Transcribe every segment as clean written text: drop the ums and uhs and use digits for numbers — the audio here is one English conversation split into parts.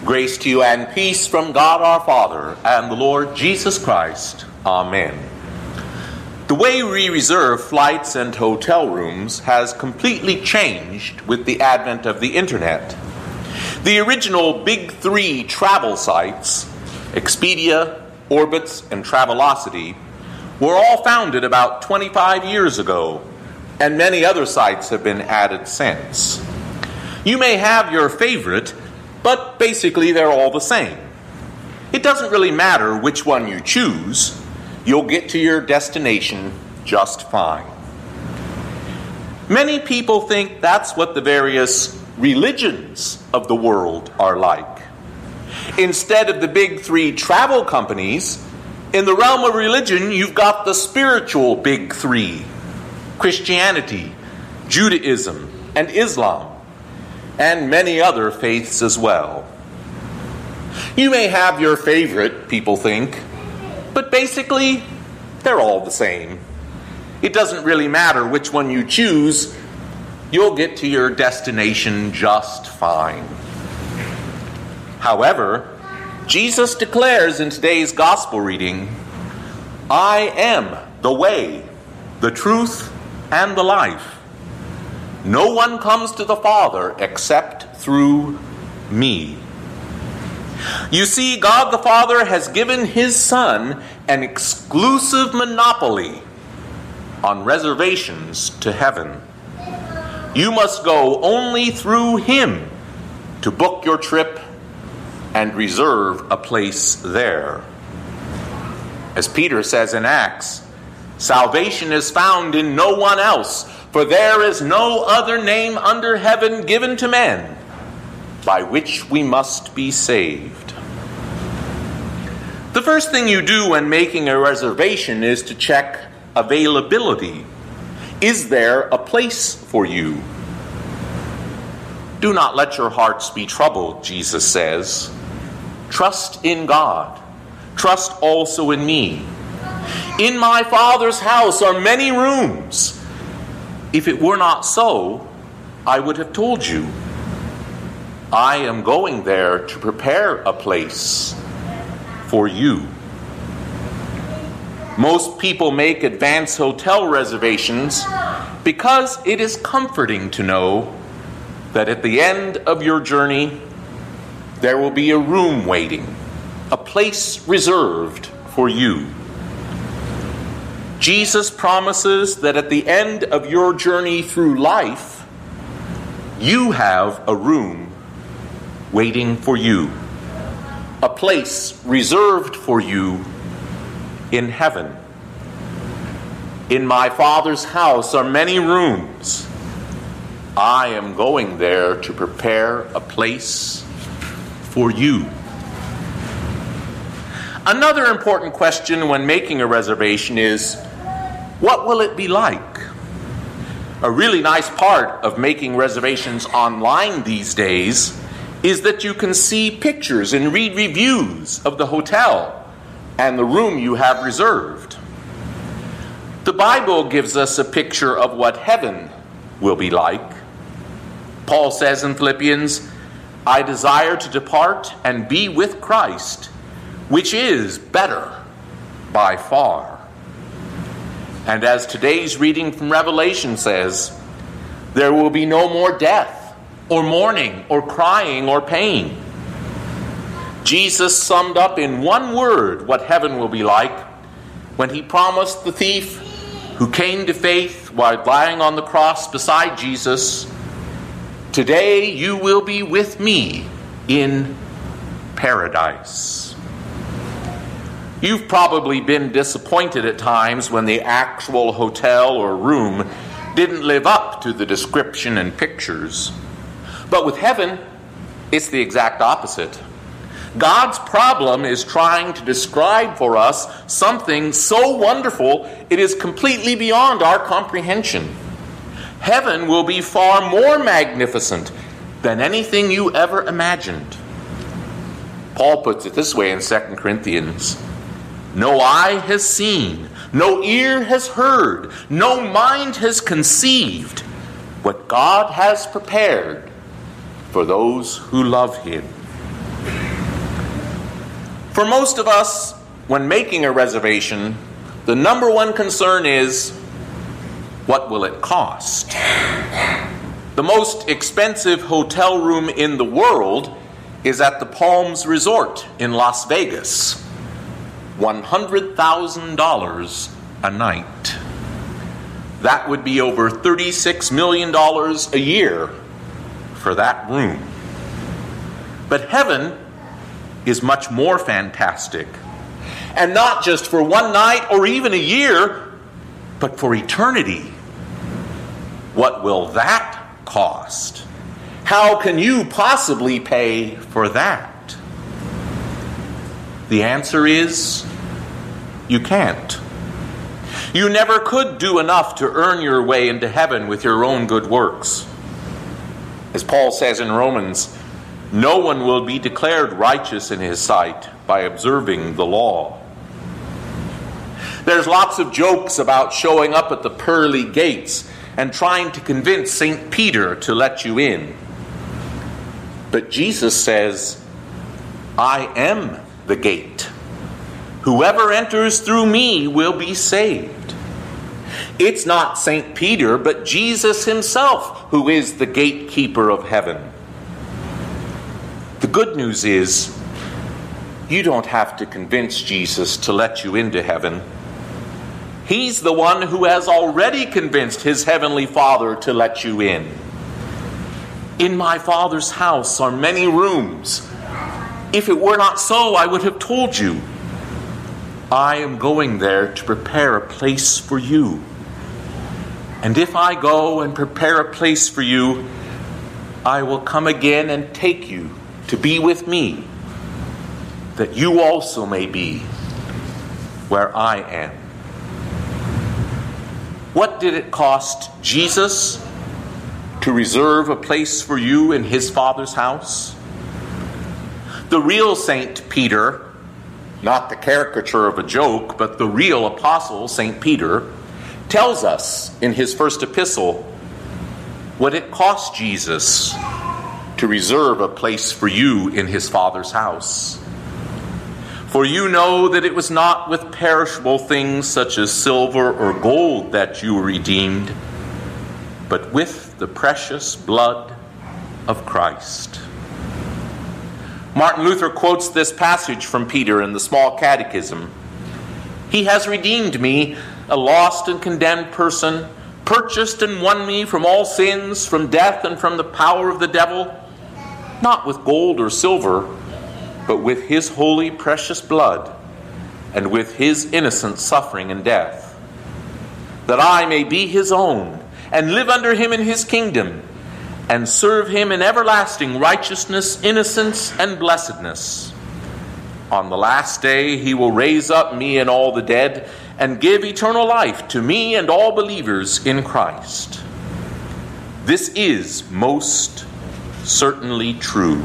Grace to you and peace from God our Father and the Lord Jesus Christ. Amen. The way we reserve flights and hotel rooms has completely changed with the advent of the internet. The original big three travel sites, Expedia, Orbitz, and Travelocity, were all founded about 25 years ago, and many other sites have been added since. You may have your favorite, but basically they're all the same. It doesn't really matter which one you choose. You'll get to your destination just fine. Many people think that's what the various religions of the world are like. Instead of the big three travel companies, in the realm of religion, you've got the spiritual big three: Christianity, Judaism, and Islam, and many other faiths as well. You may have your favorite, people think, but basically, they're all the same. It doesn't really matter which one you choose. You'll get to your destination just fine. However, Jesus declares in today's gospel reading, "I am the way, the truth, and the life. No one comes to the Father except through me." You see, God the Father has given His Son an exclusive monopoly on reservations to heaven. You must go only through Him to book your trip and reserve a place there. As Peter says in Acts, "Salvation is found in no one else, for there is no other name under heaven given to men by which we must be saved." The first thing you do when making a reservation is to check availability. Is there a place for you? Do not let your hearts be troubled, Jesus says. Trust in God. Trust also in me. In my Father's house are many rooms. If it were not so, I would have told you. I am going there to prepare a place for you. Most people make advance hotel reservations because it is comforting to know that at the end of your journey, there will be a room waiting, a place reserved for you. Jesus promises that at the end of your journey through life, you have a room waiting for you, a place reserved for you in heaven. In my Father's house are many rooms. I am going there to prepare a place for you. Another important question when making a reservation is, what will it be like? A really nice part of making reservations online these days is that you can see pictures and read reviews of the hotel and the room you have reserved. The Bible gives us a picture of what heaven will be like. Paul says in Philippians, "I desire to depart and be with Christ, which is better by far." And as today's reading from Revelation says, there will be no more death, or mourning, or crying, or pain. Jesus summed up in one word what heaven will be like when he promised the thief who came to faith while lying on the cross beside Jesus, "Today you will be with me in paradise." You've probably been disappointed at times when the actual hotel or room didn't live up to the description and pictures. But with heaven, it's the exact opposite. God's problem is trying to describe for us something so wonderful it is completely beyond our comprehension. Heaven will be far more magnificent than anything you ever imagined. Paul puts it this way in 2 Corinthians, "No eye has seen, no ear has heard, no mind has conceived what God has prepared for those who love Him." For most of us, when making a reservation, the number one concern is, what will it cost? The most expensive hotel room in the world is at the Palms Resort in Las Vegas. $100,000 a night. That would be over $36 million a year for that room. But heaven is much more fantastic. And not just for one night or even a year, but for eternity. What will that cost? How can you possibly pay for that? The answer is, you can't. You never could do enough to earn your way into heaven with your own good works. As Paul says in Romans, no one will be declared righteous in his sight by observing the law. There's lots of jokes about showing up at the pearly gates and trying to convince St. Peter to let you in. But Jesus says, I am the gate. Whoever enters through me will be saved. It's not St. Peter, but Jesus himself who is the gatekeeper of heaven. The good news is, you don't have to convince Jesus to let you into heaven. He's the one who has already convinced his heavenly Father to let you in. In my Father's house are many rooms. If it were not so, I would have told you. I am going there to prepare a place for you. And if I go and prepare a place for you, I will come again and take you to be with me, that you also may be where I am. What did it cost Jesus to reserve a place for you in his Father's house? The real St. Peter, not the caricature of a joke, but the real apostle, St. Peter, tells us in his first epistle what it cost Jesus to reserve a place for you in his Father's house. For you know that it was not with perishable things such as silver or gold that you were redeemed, but with the precious blood of Christ. Martin Luther quotes this passage from Peter in the Small Catechism. He has redeemed me, a lost and condemned person, purchased and won me from all sins, from death and from the power of the devil, not with gold or silver, but with his holy precious blood, and with his innocent suffering and death, that I may be his own, and live under him in his kingdom, and serve him in everlasting righteousness, innocence, and blessedness. On the last day he will raise up me and all the dead, and give eternal life to me and all believers in Christ. This is most certainly true.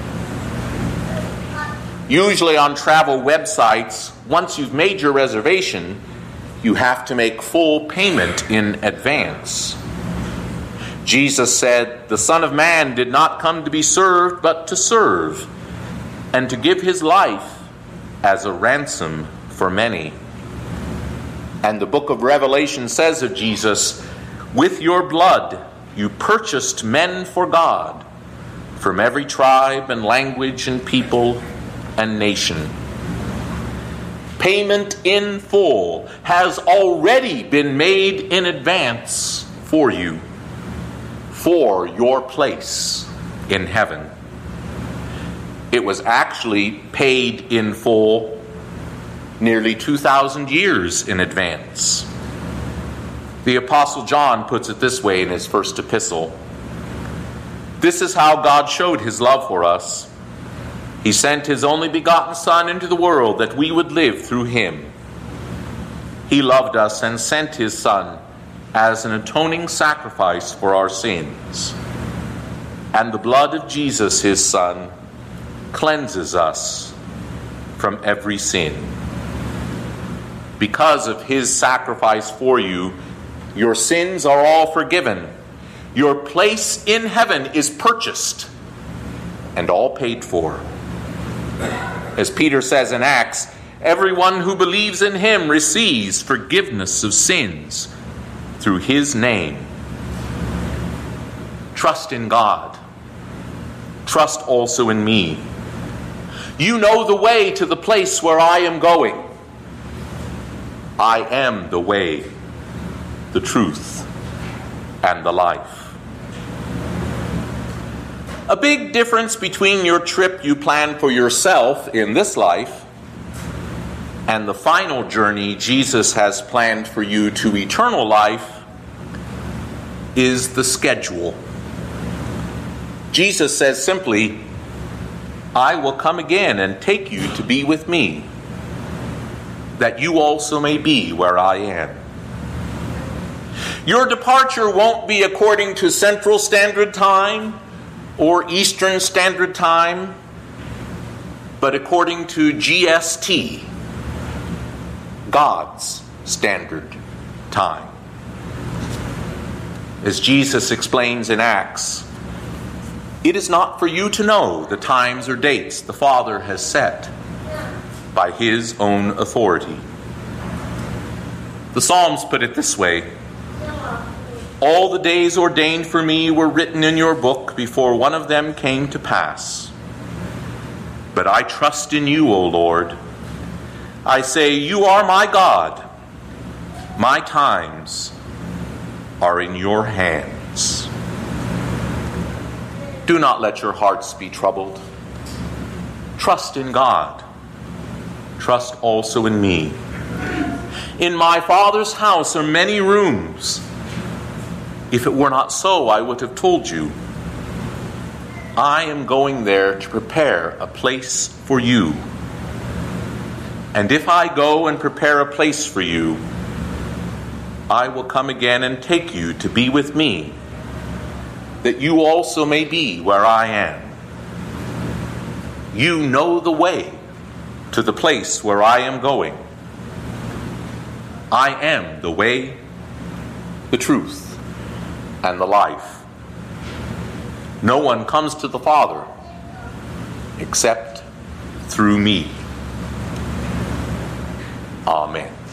Usually on travel websites, once you've made your reservation, you have to make full payment in advance. Jesus said, "The Son of Man did not come to be served, but to serve, and to give his life as a ransom for many." And the book of Revelation says of Jesus, "With your blood you purchased men for God, from every tribe and language and people and nation." Payment in full has already been made in advance for you, for your place in heaven. It was actually paid in full nearly 2,000 years in advance. The Apostle John puts it this way in his first epistle. "This is how God showed his love for us. He sent his only begotten Son into the world that we would live through him. He loved us and sent his Son as an atoning sacrifice for our sins. And the blood of Jesus, his Son, cleanses us from every sin. Because of his sacrifice for you, your sins are all forgiven. Your place in heaven is purchased and all paid for." As Peter says in Acts, everyone who believes in him receives forgiveness of sins through his name. Trust in God. Trust also in me. You know the way to the place where I am going. I am the way, the truth, and the life. A big difference between your trip you plan for yourself in this life and the final journey Jesus has planned for you to eternal life is the schedule. Jesus says simply, I will come again and take you to be with me, that you also may be where I am. Your departure won't be according to Central Standard Time or Eastern Standard Time, but according to GST, God's Standard Time. As Jesus explains in Acts, it is not for you to know the times or dates the Father has set by his own authority. The Psalms put it this way, all the days ordained for me were written in your book before one of them came to pass. But I trust in you, O Lord. I say, you are my God. My times are in your hands. Do not let your hearts be troubled. Trust in God. Trust also in me. In my Father's house are many rooms. If it were not so, I would have told you. I am going there to prepare a place for you. And if I go and prepare a place for you, I will come again and take you to be with me, that you also may be where I am. You know the way to the place where I am going. I am the way, the truth, and the life. No one comes to the Father except through me. Amen.